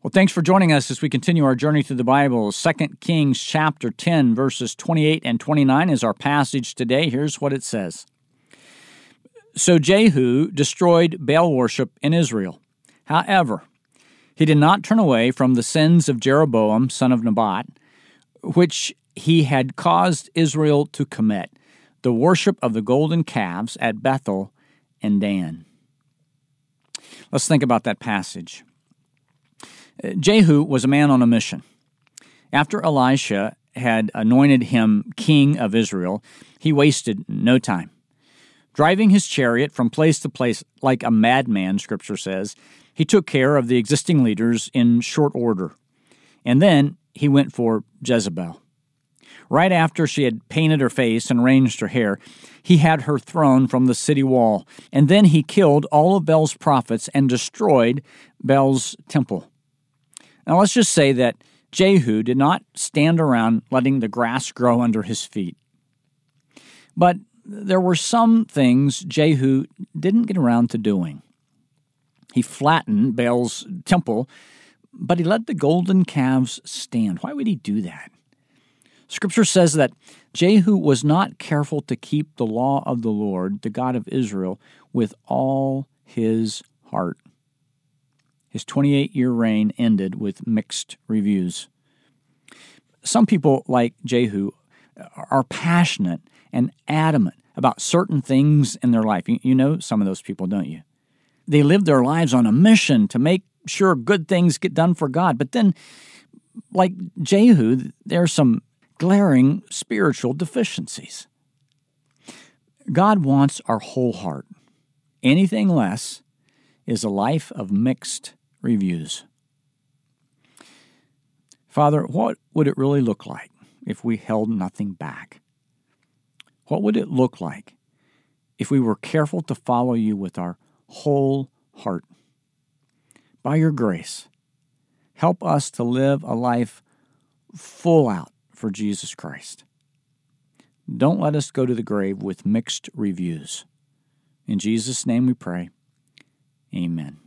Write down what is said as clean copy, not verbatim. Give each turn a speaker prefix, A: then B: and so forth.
A: Well, thanks for joining us as we continue our journey through the Bible. 2 Kings chapter 10, verses 28 and 29 is our passage today. Here's what it says. So Jehu destroyed Baal worship in Israel. However, he did not turn away from the sins of Jeroboam, son of Nebat, which he had caused Israel to commit, the worship of the golden calves at Bethel and Dan. Let's think about that passage. Jehu was a man on a mission. After Elisha had anointed him king of Israel, he wasted no time. Driving his chariot from place to place like a madman, Scripture says, he took care of the existing leaders in short order. And then he went for Jezebel. Right after she had painted her face and arranged her hair, he had her thrown from the city wall. And then he killed all of Baal's prophets and destroyed Baal's temple. Now let's just say that Jehu did not stand around letting the grass grow under his feet. But there were some things Jehu didn't get around to doing. He flattened Baal's temple, but he let the golden calves stand. Why would he do that? Scripture says that Jehu was not careful to keep the law of the Lord, the God of Israel, with all his heart. His 28-year reign ended with mixed reviews. Some people, like Jehu, are passionate and adamant about certain things in their life. You know some of those people, don't you? They live their lives on a mission to make sure good things get done for God. But then, like Jehu, there are some glaring spiritual deficiencies. God wants our whole heart. Anything less is a life of mixed reviews. Father, what would it really look like if we held nothing back? What would it look like if we were careful to follow you with our whole heart? By your grace, help us to live a life full out for Jesus Christ. Don't let us go to the grave with mixed reviews. In Jesus' name we pray. Amen.